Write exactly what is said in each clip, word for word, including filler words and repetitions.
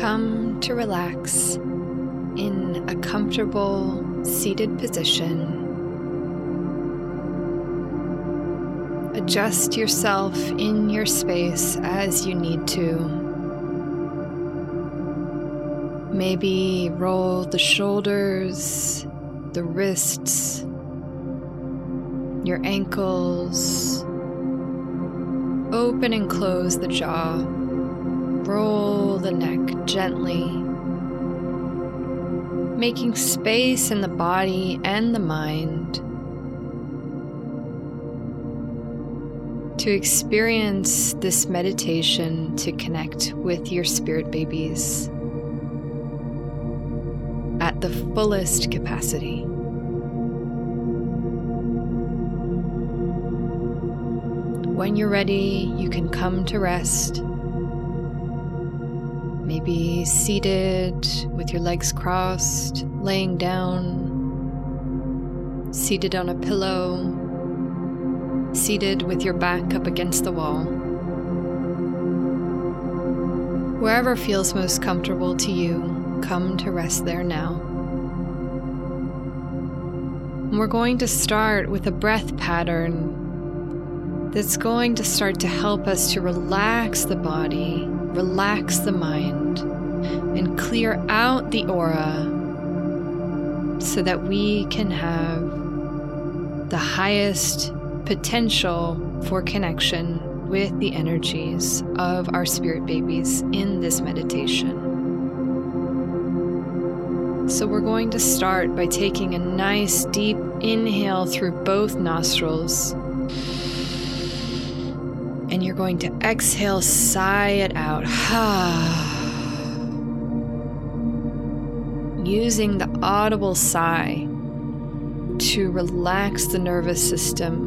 Come to relax in a comfortable seated position. Adjust yourself in your space as you need to. Maybe roll the shoulders, the wrists, your ankles. Open and close the jaw. Roll the neck gently, making space in the body and the mind to experience this meditation to connect with your spirit babies at the fullest capacity. When you're ready, you can come to rest. Maybe seated with your legs crossed, laying down, seated on a pillow, seated with your back up against the wall. Wherever feels most comfortable to you, come to rest there now. And we're going to start with a breath pattern that's going to start to help us to relax the body, relax the mind, and clear out the aura so that we can have the highest potential for connection with the energies of our spirit babies in this meditation. So we're going to start by taking a nice deep inhale through both nostrils. And you're going to exhale, sigh it out. Using the audible sigh to relax the nervous system,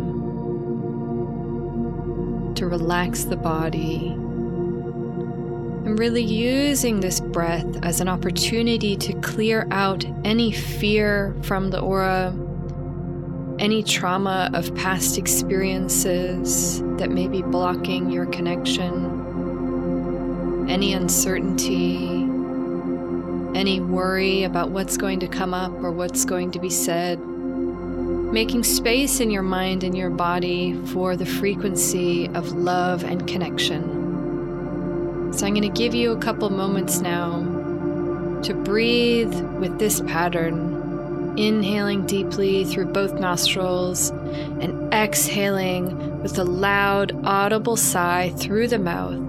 to relax the body, and really using this breath as an opportunity to clear out any fear from the aura, any trauma of past experiences that may be blocking your connection, any uncertainty, any worry about what's going to come up or what's going to be said. Making space in your mind and your body for the frequency of love and connection. So I'm going to give you a couple moments now to breathe with this pattern, inhaling deeply through both nostrils and exhaling with a loud, audible sigh through the mouth.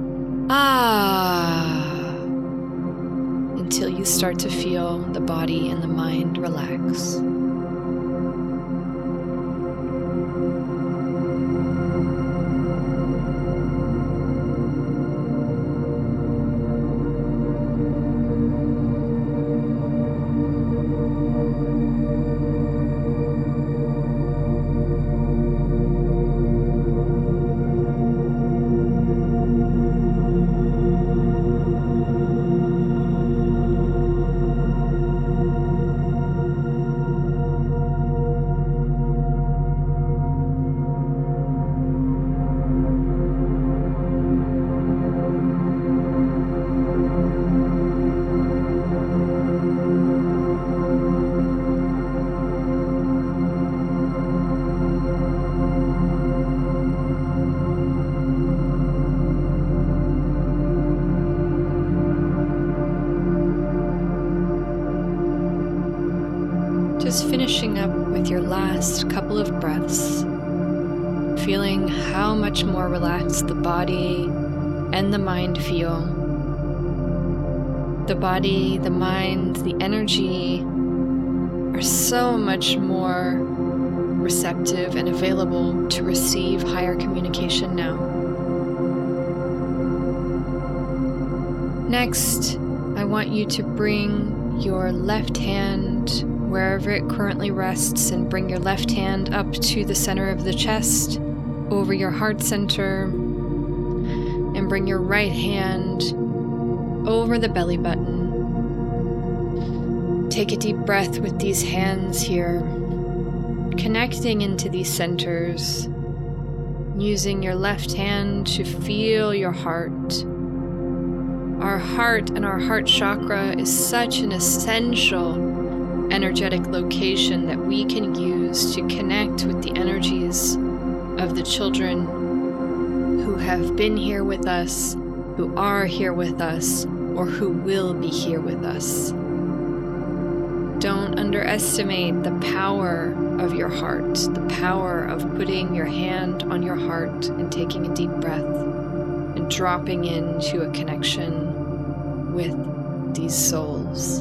Ah, until you start to feel the body and the mind relax. Just finishing up with your last couple of breaths, feeling how much more relaxed the body and the mind feel. The body, the mind, the energy are so much more receptive and available to receive higher communication now. Next, I want you to bring your left hand wherever it currently rests and bring your left hand up to the center of the chest, over your heart center, and bring your right hand over the belly button. Take a deep breath with these hands here, connecting into these centers, using your left hand to feel your heart, Our heart and our heart chakra is such an essential energetic location that we can use to connect with the energies of the children who have been here with us, who are here with us, or who will be here with us. Don't underestimate the power of your heart, the power of putting your hand on your heart and taking a deep breath and dropping into a connection with these souls.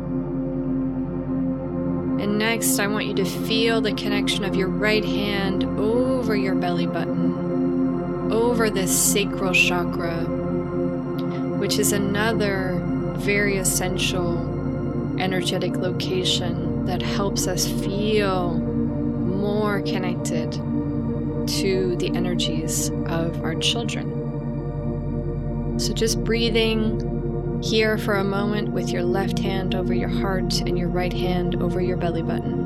And next, I want you to feel the connection of your right hand over your belly button, over this sacral chakra, which is another very essential energetic location that helps us feel more connected to the energies of our children. So just breathing here for a moment with your left hand over your heart and your right hand over your belly button.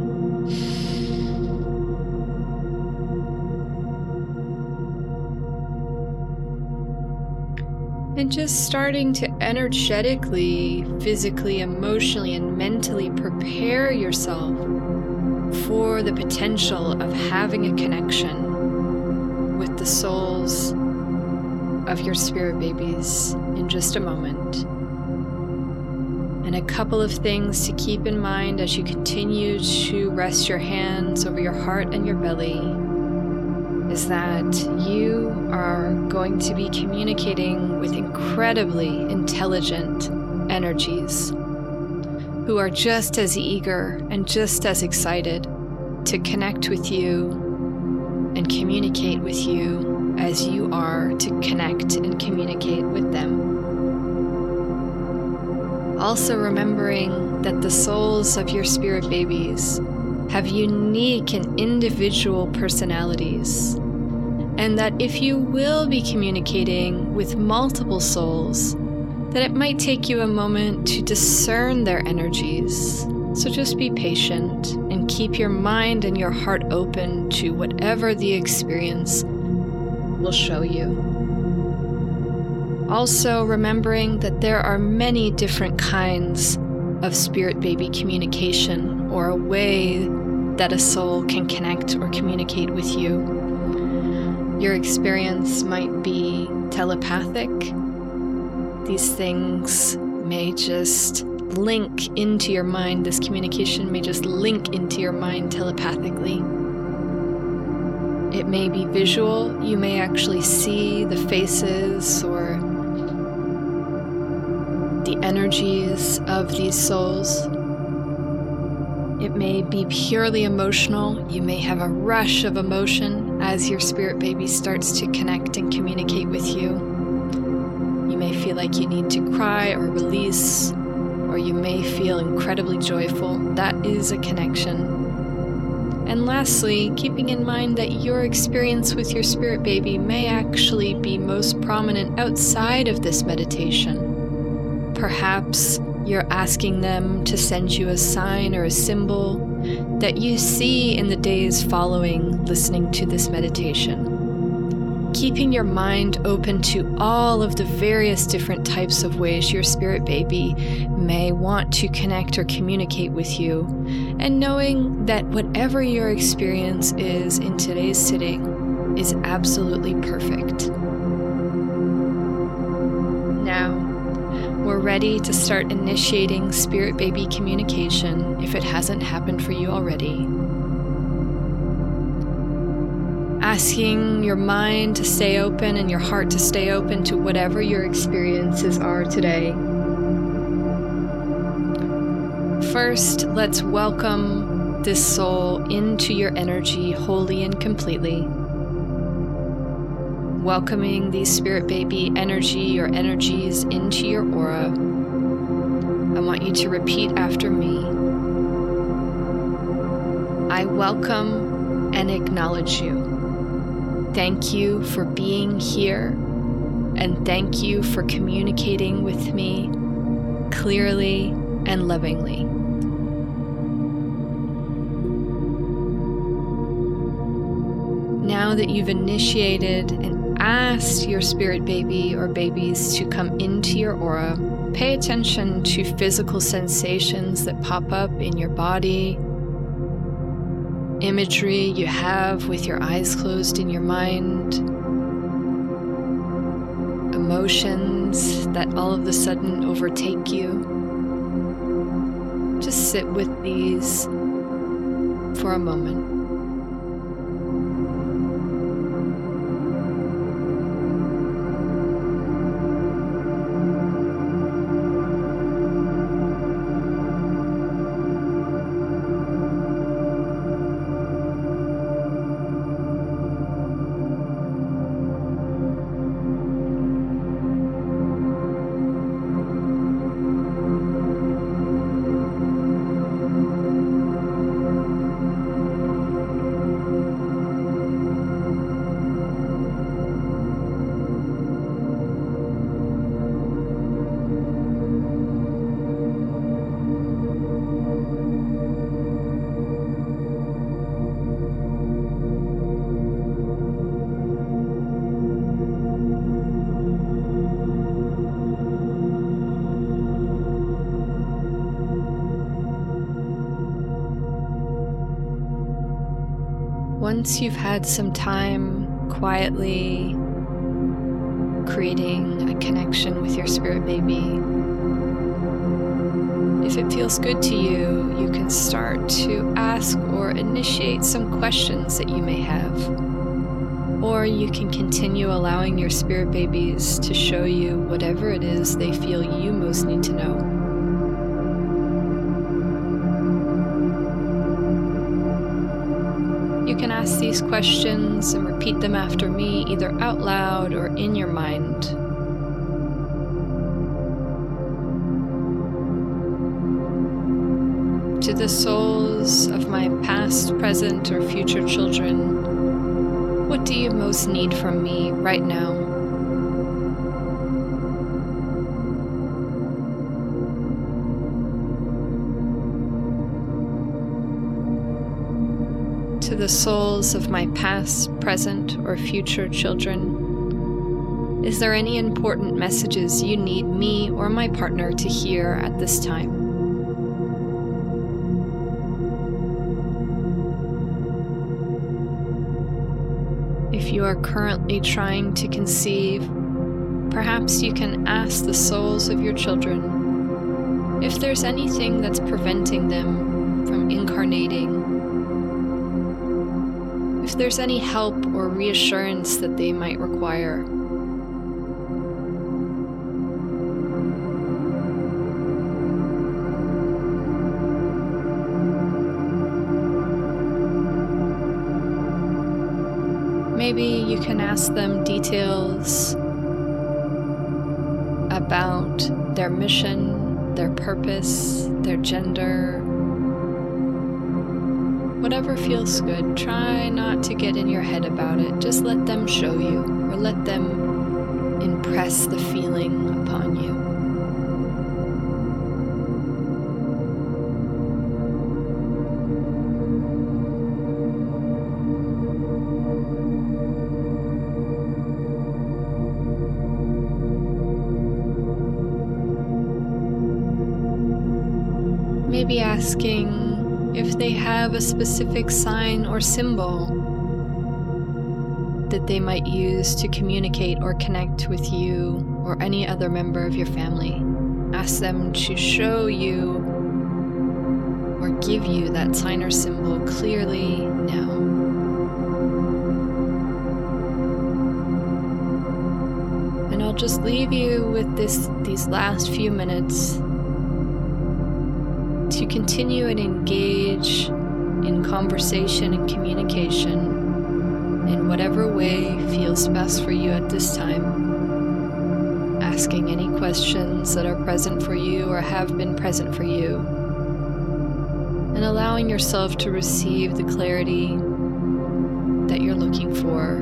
And just starting to energetically, physically, emotionally, and mentally prepare yourself for the potential of having a connection with the souls of your spirit babies in just a moment. And a couple of things to keep in mind as you continue to rest your hands over your heart and your belly is that you are going to be communicating with incredibly intelligent energies who are just as eager and just as excited to connect with you and communicate with you as you are to connect and communicate with them. Also remembering that the souls of your spirit babies have unique and individual personalities, and that if you will be communicating with multiple souls, that it might take you a moment to discern their energies. So just be patient and keep your mind and your heart open to whatever the experience will show you. Also remembering that there are many different kinds of spirit baby communication, or a way that a soul can connect or communicate with you. Your experience might be telepathic. These things may just link into your mind. This communication may just link into your mind telepathically. It may be visual. You may actually see the faces or the energies of these souls. It may be purely emotional. You may have a rush of emotion as your spirit baby starts to connect and communicate with you. You may feel like you need to cry or release, or you may feel incredibly joyful. That is a connection. And lastly, keeping in mind that your experience with your spirit baby may actually be most prominent outside of this meditation. Perhaps you're asking them to send you a sign or a symbol that you see in the days following listening to this meditation. Keeping your mind open to all of the various different types of ways your spirit baby may want to connect or communicate with you, and knowing that whatever your experience is in today's sitting is absolutely perfect. Now, we're ready to start initiating spirit baby communication if it hasn't happened for you already. Asking your mind to stay open and your heart to stay open to whatever your experiences are today. First, let's welcome this soul into your energy wholly and completely. Welcoming the spirit baby energy or energies into your aura. I want you to repeat after me. I welcome and acknowledge you. Thank you for being here, and thank you for communicating with me clearly and lovingly. Now that you've initiated an ask your spirit baby or babies to come into your aura, pay attention to physical sensations that pop up in your body, imagery you have with your eyes closed in your mind, emotions that all of a sudden overtake you. Just sit with these for a moment. Once you've had some time quietly creating a connection with your spirit baby, if it feels good to you, you can start to ask or initiate some questions that you may have. Or you can continue allowing your spirit babies to show you whatever it is they feel you most need to know. You can ask these questions and repeat them after me, either out loud or in your mind. To the souls of my past, present, or future children, what do you most need from me right now? To the souls of my past, present, or future children, is there any important messages you need me or my partner to hear at this time? If you are currently trying to conceive, perhaps you can ask the souls of your children if there's anything that's preventing them from incarnating. If there's any help or reassurance that they might require. Maybe you can ask them details about their mission, their purpose, their gender. Whatever feels good, try not to get in your head about it. Just let them show you, or let them impress the feeling upon you. Maybe asking if they have a specific sign or symbol that they might use to communicate or connect with you or any other member of your family. Ask them to show you or give you that sign or symbol clearly now. And I'll just leave you with this these last few minutes to continue and engage in conversation and communication in whatever way feels best for you at this time, asking any questions that are present for you or have been present for you, and allowing yourself to receive the clarity that you're looking for.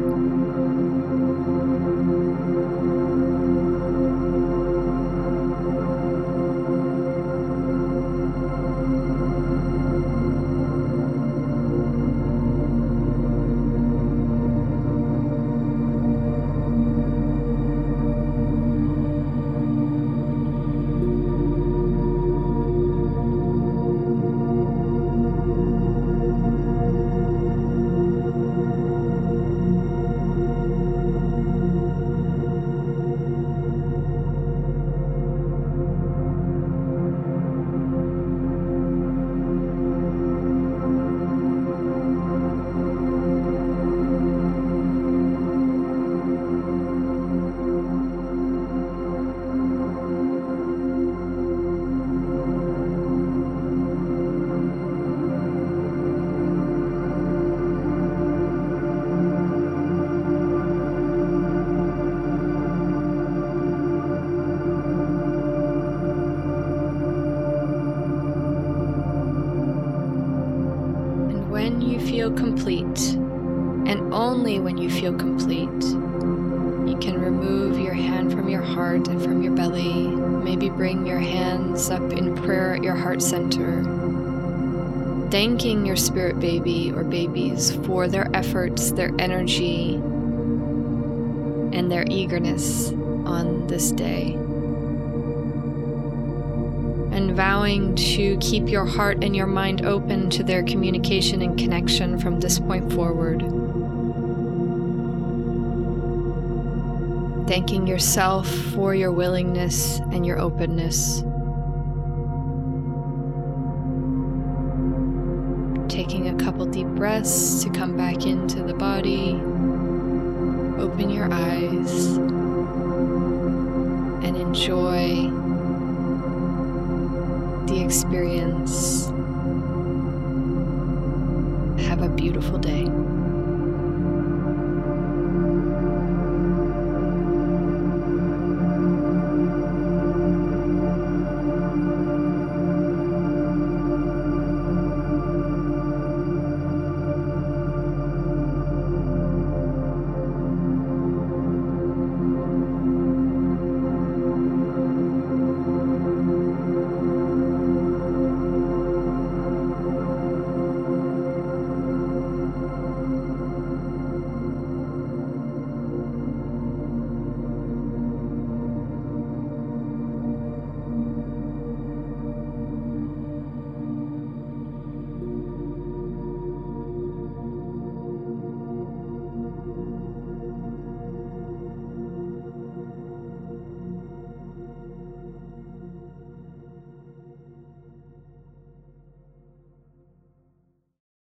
feel complete, and only when you feel complete, you can remove your hand from your heart and from your belly. Maybe bring your hands up in prayer at your heart center, thanking your spirit baby or babies for their efforts, their energy, and their eagerness on this day. And vowing to keep your heart and your mind open to their communication and connection from this point forward. Thanking yourself for your willingness and your openness. Taking a couple deep breaths to come back into the body. Open your eyes and enjoy the experience. Have a beautiful day.